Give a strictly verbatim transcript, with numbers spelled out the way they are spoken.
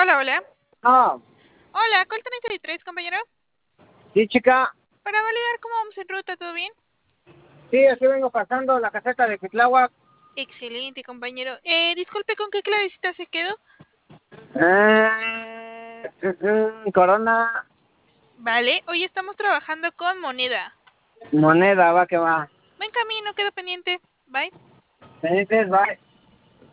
Hola, hola. Ah, Hola, Col treinta y tres, compañero. sí, chica. Para validar cómo vamos en ruta, ¿todo bien? Sí, aquí vengo pasando la caseta de Cuitláhuac. Excelente, compañero. Eh, disculpe, ¿con qué clavecita se quedó? Eh, mm, mm, Corona, Vale, hoy estamos trabajando con moneda. moneda, va que va. Buen camino, quedo pendiente. Bye. Pendientes, bye.